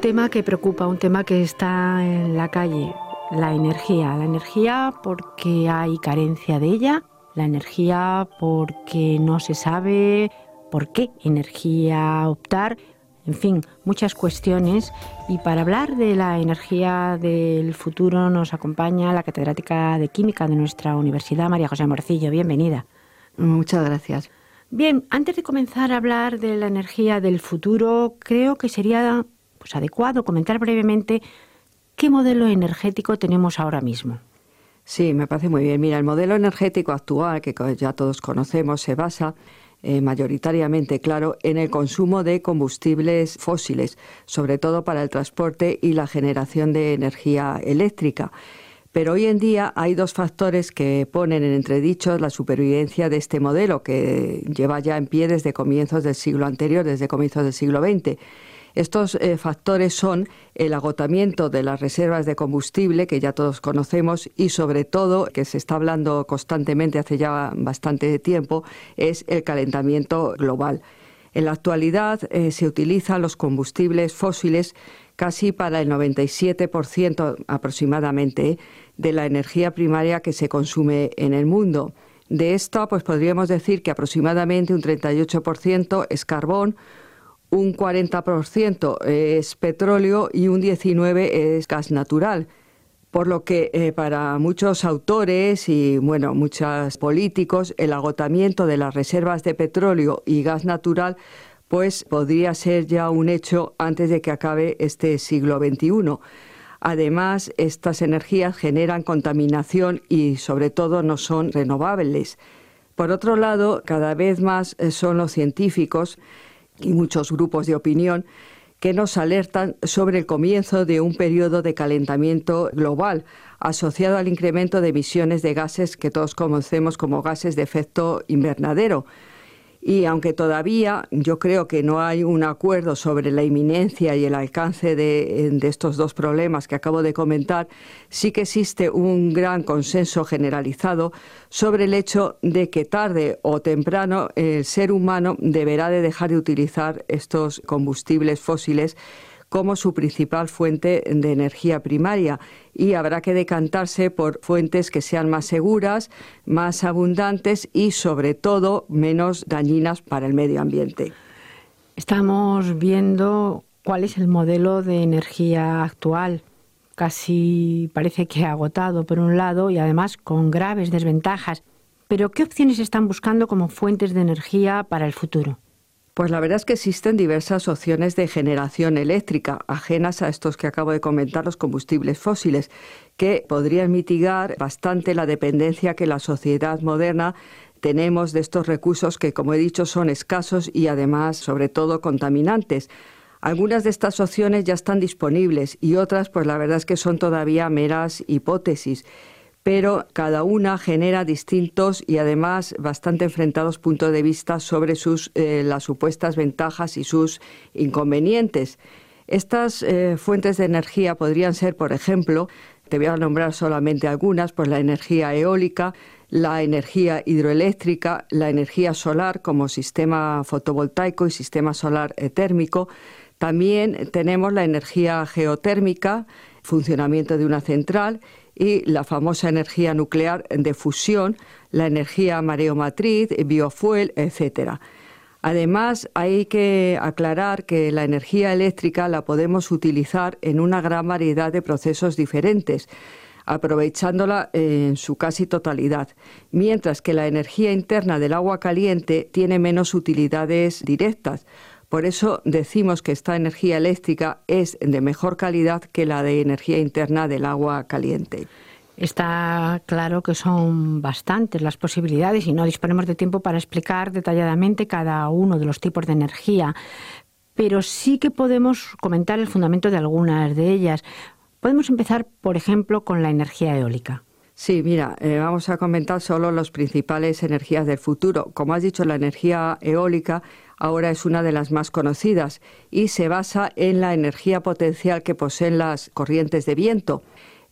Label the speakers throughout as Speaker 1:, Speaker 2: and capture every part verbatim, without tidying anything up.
Speaker 1: tema que preocupa, un tema que está en la calle, la energía. La energía porque hay carencia de ella, la energía porque no se sabe por qué energía optar, en fin, muchas cuestiones. Y para hablar de la energía del futuro nos acompaña la catedrática de Química de nuestra universidad, María José Morcillo. Bienvenida.
Speaker 2: Muchas gracias.
Speaker 1: Bien, antes de comenzar a hablar de la energía del futuro, creo que sería pues, adecuado comentar brevemente qué modelo energético tenemos ahora mismo.
Speaker 2: Sí, me parece muy bien. Mira, el modelo energético actual, que ya todos conocemos, se basa eh, mayoritariamente, claro, en el consumo de combustibles fósiles, sobre todo para el transporte y la generación de energía eléctrica. Pero hoy en día hay dos factores que ponen en entredicho la supervivencia de este modelo, que lleva ya en pie desde comienzos del siglo anterior, desde comienzos del siglo veinte. Estos eh, factores son el agotamiento de las reservas de combustible, que ya todos conocemos, y sobre todo, que se está hablando constantemente hace ya bastante tiempo, es el calentamiento global. En la actualidad eh, se utilizan los combustibles fósiles casi para el noventa y siete por ciento aproximadamente de la energía primaria que se consume en el mundo. De esta, pues podríamos decir que aproximadamente un treinta y ocho por ciento es carbón, un cuarenta por ciento es petróleo y un diecinueve por ciento es gas natural. Por lo que eh, para muchos autores y bueno, muchos políticos, el agotamiento de las reservas de petróleo y gas natural pues podría ser ya un hecho antes de que acabe este siglo veintiuno. Además, estas energías generan contaminación y sobre todo no son renovables. Por otro lado, cada vez más son los científicos y muchos grupos de opinión que nos alertan sobre el comienzo de un periodo de calentamiento global asociado al incremento de emisiones de gases que todos conocemos como gases de efecto invernadero. Y aunque todavía yo creo que no hay un acuerdo sobre la inminencia y el alcance de, de estos dos problemas que acabo de comentar, sí que existe un gran consenso generalizado sobre el hecho de que tarde o temprano el ser humano deberá de dejar de utilizar estos combustibles fósiles como su principal fuente de energía primaria y habrá que decantarse por fuentes que sean más seguras, más abundantes y sobre todo menos dañinas para el medio ambiente.
Speaker 1: Estamos viendo cuál es el modelo de energía actual. Casi parece que agotado por un lado y además con graves desventajas. Pero ¿qué opciones están buscando como fuentes de energía para el futuro?
Speaker 2: Pues la verdad es que existen diversas opciones de generación eléctrica, ajenas a estos que acabo de comentar, los combustibles fósiles, que podrían mitigar bastante la dependencia que la sociedad moderna tenemos de estos recursos que, como he dicho, son escasos y además, sobre todo, contaminantes. Algunas de estas opciones ya están disponibles y otras, pues la verdad es que son todavía meras hipótesis. Pero cada una genera distintos y además bastante enfrentados puntos de vista sobre sus, eh, las supuestas ventajas y sus inconvenientes. Estas eh, fuentes de energía podrían ser, por ejemplo, te voy a nombrar solamente algunas, pues la energía eólica, la energía hidroeléctrica, la energía solar como sistema fotovoltaico y sistema solar eh, térmico. También tenemos la energía geotérmica, funcionamiento de una central, y la famosa energía nuclear de fusión, la energía mareomatriz, biofuel, etcétera. Además, hay que aclarar que la energía eléctrica la podemos utilizar en una gran variedad de procesos diferentes, aprovechándola en su casi totalidad, mientras que la energía interna del agua caliente tiene menos utilidades directas. Por eso decimos que esta energía eléctrica es de mejor calidad que la de energía interna del agua caliente.
Speaker 1: Está claro que son bastantes las posibilidades y no disponemos de tiempo para explicar detalladamente cada uno de los tipos de energía, pero sí que podemos comentar el fundamento de algunas de ellas. Podemos empezar, por ejemplo, con la energía eólica.
Speaker 2: Sí, mira, eh, vamos a comentar solo las principales energías del futuro. Como has dicho, la energía eólica ahora es una de las más conocidas y se basa en la energía potencial que poseen las corrientes de viento.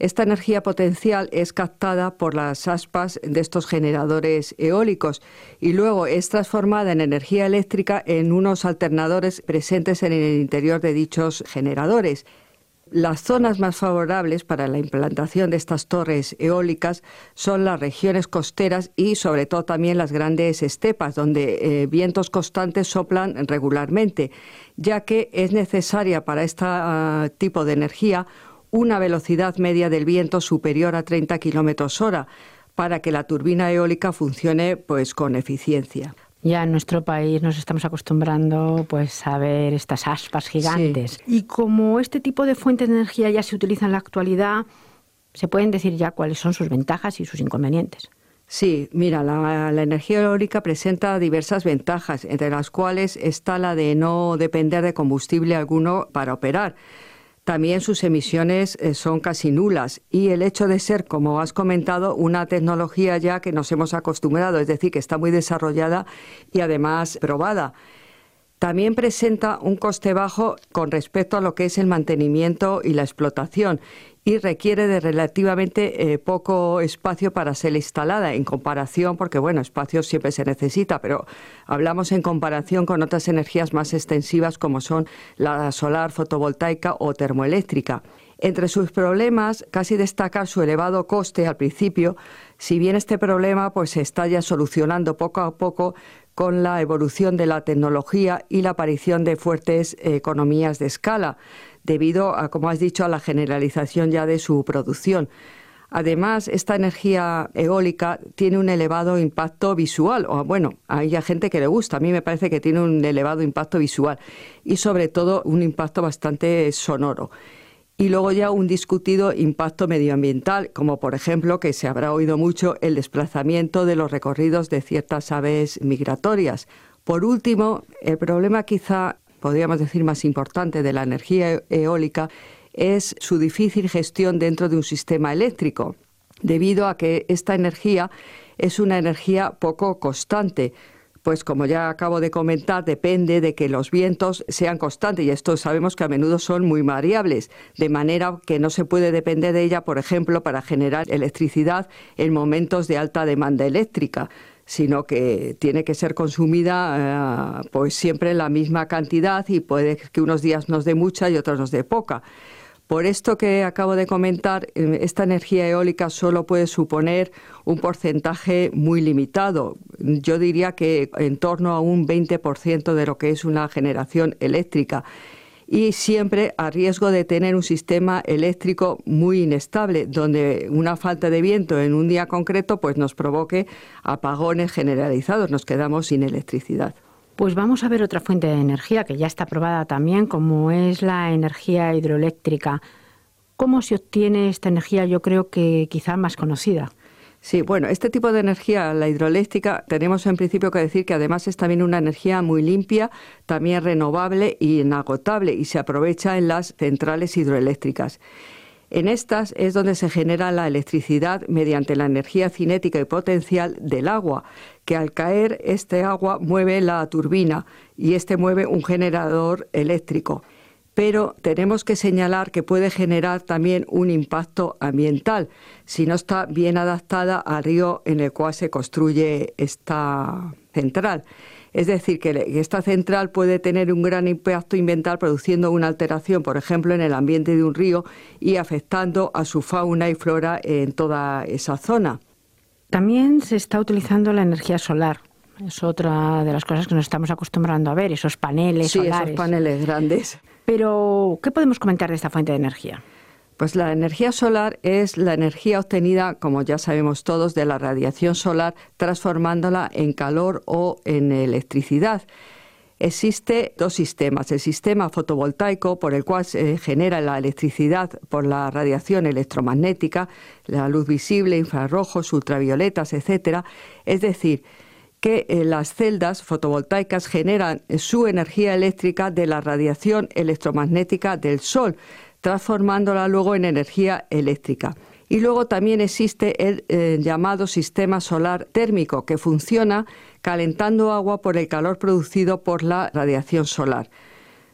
Speaker 2: Esta energía potencial es captada por las aspas de estos generadores eólicos y luego es transformada en energía eléctrica en unos alternadores presentes en el interior de dichos generadores. Las zonas más favorables para la implantación de estas torres eólicas son las regiones costeras y sobre todo también las grandes estepas, donde eh, vientos constantes soplan regularmente, ya que es necesaria para este uh, tipo de energía una velocidad media del viento superior a treinta kilómetros hora para que la turbina eólica funcione pues, con eficiencia.
Speaker 1: Ya en nuestro país nos estamos acostumbrando pues a ver estas aspas gigantes. Sí. Y como este tipo de fuentes de energía ya se utiliza en la actualidad, se pueden decir ya cuáles son sus ventajas y sus inconvenientes.
Speaker 2: Sí, mira, la, la energía eólica presenta diversas ventajas, entre las cuales está la de no depender de combustible alguno para operar. También sus emisiones son casi nulas y el hecho de ser, como has comentado, una tecnología ya que nos hemos acostumbrado, es decir, que está muy desarrollada y además probada. También presenta un coste bajo con respecto a lo que es el mantenimiento y la explotación y requiere de relativamente eh, poco espacio para ser instalada en comparación, porque bueno, espacio siempre se necesita, pero hablamos en comparación con otras energías más extensivas como son la solar, fotovoltaica o termoeléctrica. Entre sus problemas, casi destacar su elevado coste al principio, si bien este problema pues, se está ya solucionando poco a poco con la evolución de la tecnología y la aparición de fuertes eh, economías de escala, debido a, como has dicho, a la generalización ya de su producción. Además, esta energía eólica tiene un elevado impacto visual, o bueno, hay gente que le gusta, a mí me parece que tiene un elevado impacto visual y sobre todo un impacto bastante sonoro. Y luego ya un discutido impacto medioambiental, como por ejemplo, que se habrá oído mucho, el desplazamiento de los recorridos de ciertas aves migratorias. Por último, el problema quizá, podríamos decir, más importante de la energía eólica es su difícil gestión dentro de un sistema eléctrico, debido a que esta energía es una energía poco constante. Pues como ya acabo de comentar, depende de que los vientos sean constantes y esto sabemos que a menudo son muy variables, de manera que no se puede depender de ella, por ejemplo, para generar electricidad en momentos de alta demanda eléctrica, sino que tiene que ser consumida eh, pues siempre en la misma cantidad y puede que unos días nos dé mucha y otros nos dé poca. Por esto que acabo de comentar, esta energía eólica solo puede suponer un porcentaje muy limitado. Yo diría que en torno a un veinte por ciento de lo que es una generación eléctrica. Y siempre a riesgo de tener un sistema eléctrico muy inestable, donde una falta de viento en un día concreto pues nos provoque apagones generalizados, nos quedamos sin electricidad.
Speaker 1: Pues vamos a ver otra fuente de energía que ya está probada también, como es la energía hidroeléctrica. ¿Cómo se obtiene esta energía? Yo creo que quizá más conocida.
Speaker 2: Sí, bueno, este tipo de energía, la hidroeléctrica, tenemos en principio que decir que además es también una energía muy limpia, también renovable y inagotable y se aprovecha en las centrales hidroeléctricas. En estas es donde se genera la electricidad mediante la energía cinética y potencial del agua, que al caer este agua mueve la turbina y este mueve un generador eléctrico. Pero tenemos que señalar que puede generar también un impacto ambiental si no está bien adaptada al río en el cual se construye esta central. Es decir, que esta central puede tener un gran impacto ambiental produciendo una alteración, por ejemplo, en el ambiente de un río y afectando a su fauna y flora en toda esa zona.
Speaker 1: También se está utilizando la energía solar. Es otra de las cosas que nos estamos acostumbrando a ver, esos paneles
Speaker 2: sí,
Speaker 1: solares.
Speaker 2: Sí, esos paneles grandes.
Speaker 1: Pero, ¿qué podemos comentar de esta fuente de energía?
Speaker 2: Pues la energía solar es la energía obtenida, como ya sabemos todos, de la radiación solar, transformándola en calor o en electricidad. Existen dos sistemas. El sistema fotovoltaico, por el cual se genera la electricidad por la radiación electromagnética, la luz visible, infrarrojos, ultravioletas, etcétera. Es decir, que eh, las celdas fotovoltaicas generan su energía eléctrica de la radiación electromagnética del Sol, transformándola luego en energía eléctrica. Y luego también existe el eh, llamado sistema solar térmico, que funciona calentando agua por el calor producido por la radiación solar.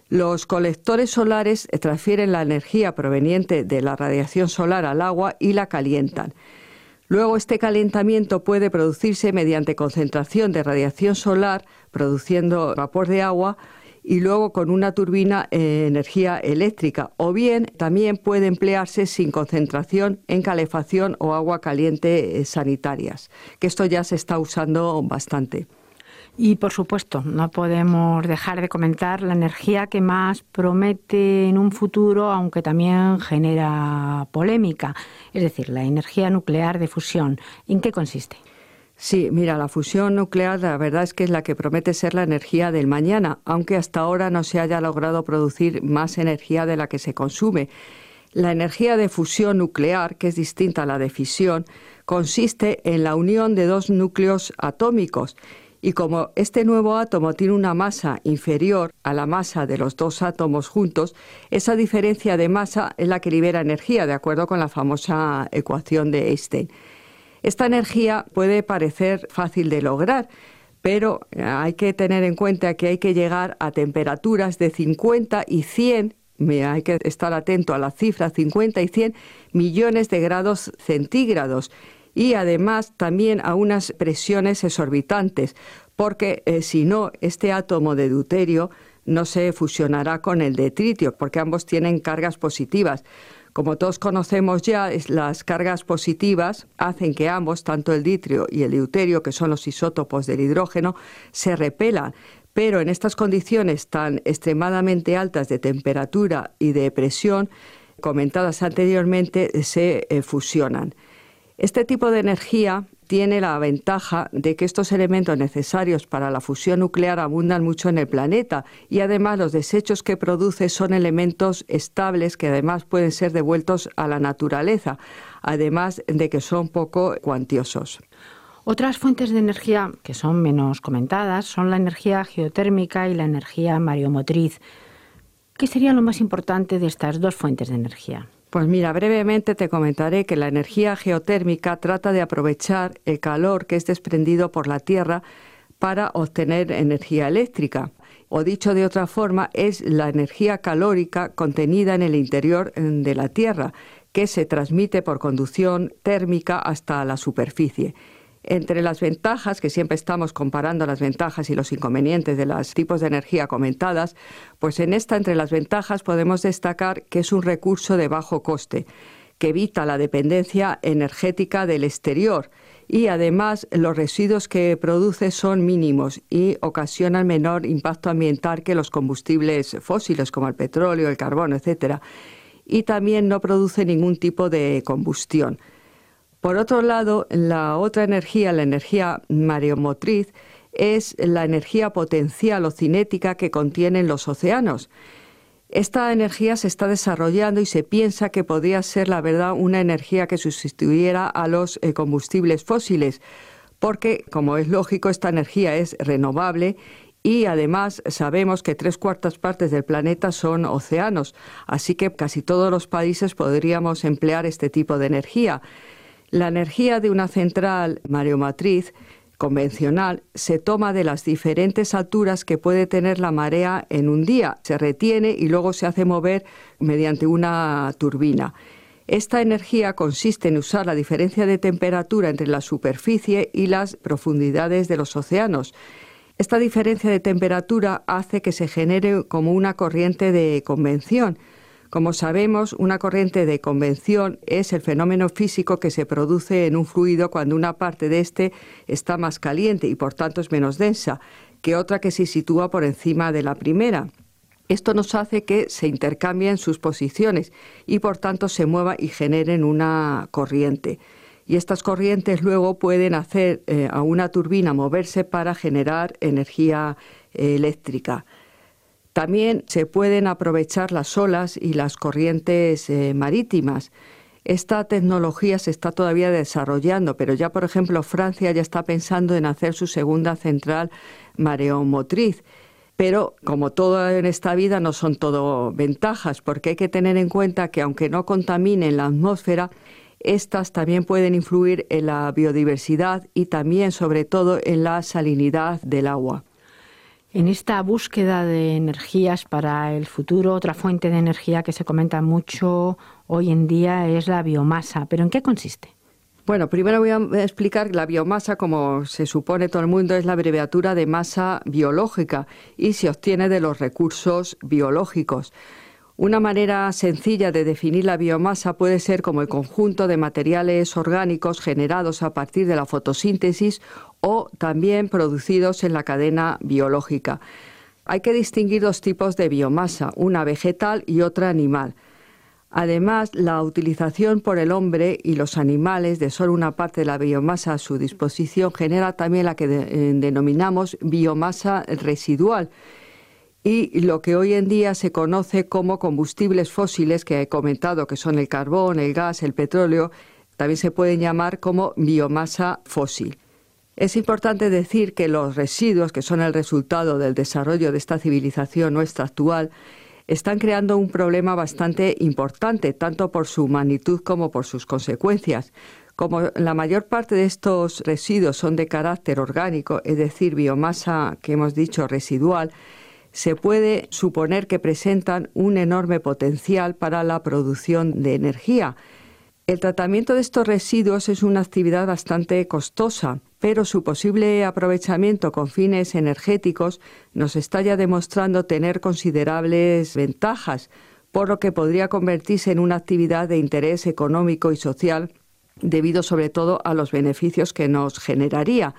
Speaker 2: Los colectores solares transfieren la energía proveniente de la radiación solar al agua y la calientan. Luego, este calentamiento puede producirse mediante concentración de radiación solar, produciendo vapor de agua, y luego con una turbina eh, energía eléctrica, o bien también puede emplearse sin concentración en calefacción o agua caliente eh, sanitarias, que esto ya se está usando bastante.
Speaker 1: Y, por supuesto, no podemos dejar de comentar la energía que más promete en un futuro, aunque también genera polémica, es decir, la energía nuclear de fusión. ¿En qué consiste?
Speaker 2: Sí, mira, la fusión nuclear la verdad es que es la que promete ser la energía del mañana, aunque hasta ahora no se haya logrado producir más energía de la que se consume. La energía de fusión nuclear, que es distinta a la de fisión, consiste en la unión de dos núcleos atómicos. Y como este nuevo átomo tiene una masa inferior a la masa de los dos átomos juntos, esa diferencia de masa es la que libera energía, de acuerdo con la famosa ecuación de Einstein. Esta energía puede parecer fácil de lograr, pero hay que tener en cuenta que hay que llegar a temperaturas de cincuenta y cien, hay que estar atento a la cifra, cincuenta y cien millones de grados centígrados. Y además también a unas presiones exorbitantes, porque eh, si no, este átomo de deuterio no se fusionará con el de tritio, porque ambos tienen cargas positivas. Como todos conocemos ya, las cargas positivas hacen que ambos, tanto el ditrio y el deuterio, que son los isótopos del hidrógeno, se repelan. Pero en estas condiciones tan extremadamente altas de temperatura y de presión, comentadas anteriormente, se eh, fusionan. Este tipo de energía tiene la ventaja de que estos elementos necesarios para la fusión nuclear abundan mucho en el planeta y además los desechos que produce son elementos estables que además pueden ser devueltos a la naturaleza, además de que son poco cuantiosos.
Speaker 1: Otras fuentes de energía que son menos comentadas son la energía geotérmica y la energía mareomotriz. ¿Qué sería lo más importante de estas dos fuentes de energía?
Speaker 2: Pues mira, brevemente te comentaré que la energía geotérmica trata de aprovechar el calor que es desprendido por la Tierra para obtener energía eléctrica. O dicho de otra forma, es la energía calórica contenida en el interior de la Tierra, que se transmite por conducción térmica hasta la superficie. Entre las ventajas, que siempre estamos comparando las ventajas y los inconvenientes de los tipos de energía comentadas, pues en esta, entre las ventajas, podemos destacar que es un recurso de bajo coste, que evita la dependencia energética del exterior y además los residuos que produce son mínimos y ocasionan menor impacto ambiental que los combustibles fósiles como el petróleo, el carbón, etcétera. Y también no produce ningún tipo de combustión. Por otro lado, la otra energía, la energía mareomotriz, es la energía potencial o cinética que contienen los océanos. Esta energía se está desarrollando y se piensa que podría ser, la verdad, una energía que sustituyera a los eh, combustibles fósiles, porque, como es lógico, esta energía es renovable y además sabemos que tres cuartas partes del planeta son océanos, así que casi todos los países podríamos emplear este tipo de energía. La energía de una central mareomotriz convencional se toma de las diferentes alturas que puede tener la marea en un día, se retiene y luego se hace mover mediante una turbina. Esta energía consiste en usar la diferencia de temperatura entre la superficie y las profundidades de los océanos. Esta diferencia de temperatura hace que se genere como una corriente de convección. Como sabemos, una corriente de convección es el fenómeno físico que se produce en un fluido cuando una parte de éste está más caliente y por tanto es menos densa que otra que se sitúa por encima de la primera. Esto nos hace que se intercambien sus posiciones y por tanto se mueva y generen una corriente. Y estas corrientes luego pueden hacer eh, a una turbina moverse para generar energía eh, eléctrica. También se pueden aprovechar las olas y las corrientes eh, marítimas. Esta tecnología se está todavía desarrollando, pero ya, por ejemplo, Francia ya está pensando en hacer su segunda central mareomotriz. Pero, como todo en esta vida, no son todo ventajas, porque hay que tener en cuenta que, aunque no contaminen la atmósfera, estas también pueden influir en la biodiversidad y también, sobre todo, en la salinidad del agua.
Speaker 1: En esta búsqueda de energías para el futuro, otra fuente de energía que se comenta mucho hoy en día es la biomasa. ¿Pero en qué consiste?
Speaker 2: Bueno, primero voy a explicar que la biomasa, como se supone todo el mundo, es la abreviatura de masa biológica y se obtiene de los recursos biológicos. Una manera sencilla de definir la biomasa puede ser como el conjunto de materiales orgánicos generados a partir de la fotosíntesis o también producidos en la cadena biológica. Hay que distinguir dos tipos de biomasa, una vegetal y otra animal. Además, la utilización por el hombre y los animales de solo una parte de la biomasa a su disposición genera también la que de, eh, denominamos biomasa residual, y lo que hoy en día se conoce como combustibles fósiles, que he comentado que son el carbón, el gas, el petróleo, también se pueden llamar como biomasa fósil. Es importante decir que los residuos, que son el resultado del desarrollo de esta civilización nuestra actual, están creando un problema bastante importante, tanto por su magnitud como por sus consecuencias. Como la mayor parte de estos residuos son de carácter orgánico, es decir, biomasa que hemos dicho residual, se puede suponer que presentan un enorme potencial para la producción de energía. El tratamiento de estos residuos es una actividad bastante costosa, pero su posible aprovechamiento con fines energéticos nos está ya demostrando tener considerables ventajas, por lo que podría convertirse en una actividad de interés económico y social, debido sobre todo a los beneficios que nos generaría.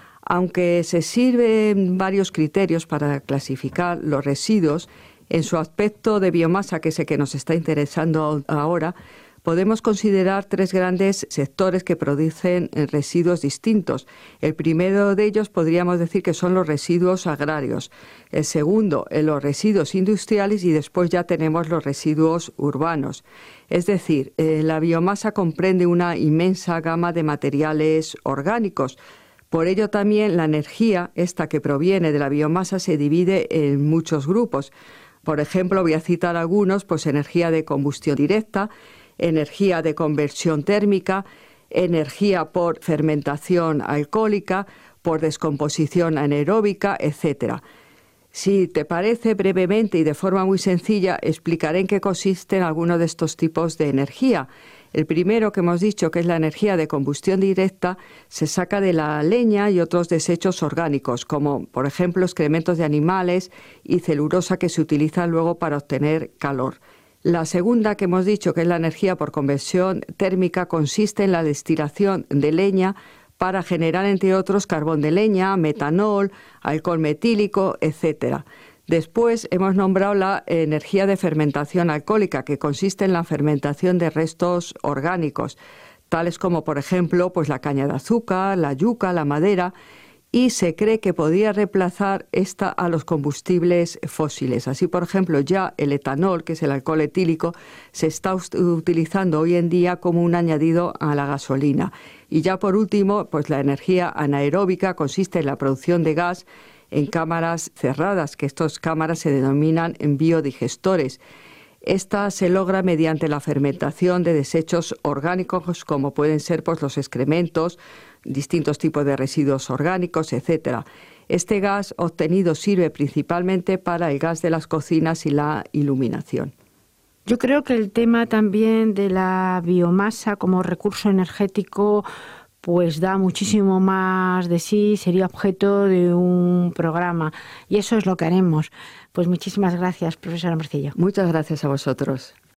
Speaker 2: Aunque se sirven varios criterios para clasificar los residuos, en su aspecto de biomasa, que es el que nos está interesando ahora, podemos considerar tres grandes sectores que producen residuos distintos. El primero de ellos podríamos decir que son los residuos agrarios. El segundo, los residuos industriales, y después ya tenemos los residuos urbanos. Es decir, eh, la biomasa comprende una inmensa gama de materiales orgánicos. Por ello también la energía, esta que proviene de la biomasa, se divide en muchos grupos. Por ejemplo, voy a citar algunos, pues energía de combustión directa, energía de conversión térmica, energía por fermentación alcohólica, por descomposición anaeróbica, etcétera. Si te parece, brevemente y de forma muy sencilla, explicaré en qué consisten algunos de estos tipos de energía. El primero, que hemos dicho que es la energía de combustión directa, se saca de la leña y otros desechos orgánicos, como por ejemplo excrementos de animales y celulosa que se utilizan luego para obtener calor. La segunda, que hemos dicho que es la energía por conversión térmica, consiste en la destilación de leña para generar, entre otros, carbón de leña, metanol, alcohol metílico, etcétera. Después hemos nombrado la energía de fermentación alcohólica, que consiste en la fermentación de restos orgánicos, tales como, por ejemplo, pues la caña de azúcar, la yuca, la madera, y se cree que podría reemplazar esta a los combustibles fósiles. Así, por ejemplo, ya el etanol, que es el alcohol etílico, se está utilizando hoy en día como un añadido a la gasolina. Y ya por último, pues la energía anaeróbica consiste en la producción de gas en cámaras cerradas, que estas cámaras se denominan biodigestores. Esta se logra mediante la fermentación de desechos orgánicos, como pueden ser pues, los excrementos, distintos tipos de residuos orgánicos, etcétera. Este gas obtenido sirve principalmente para el gas de las cocinas y la iluminación.
Speaker 1: Yo creo que el tema también de la biomasa como recurso energético pues da muchísimo más de sí, sería objeto de un programa. Y eso es lo que haremos. Pues muchísimas gracias, profesora Morcillo.
Speaker 2: Muchas gracias a vosotros.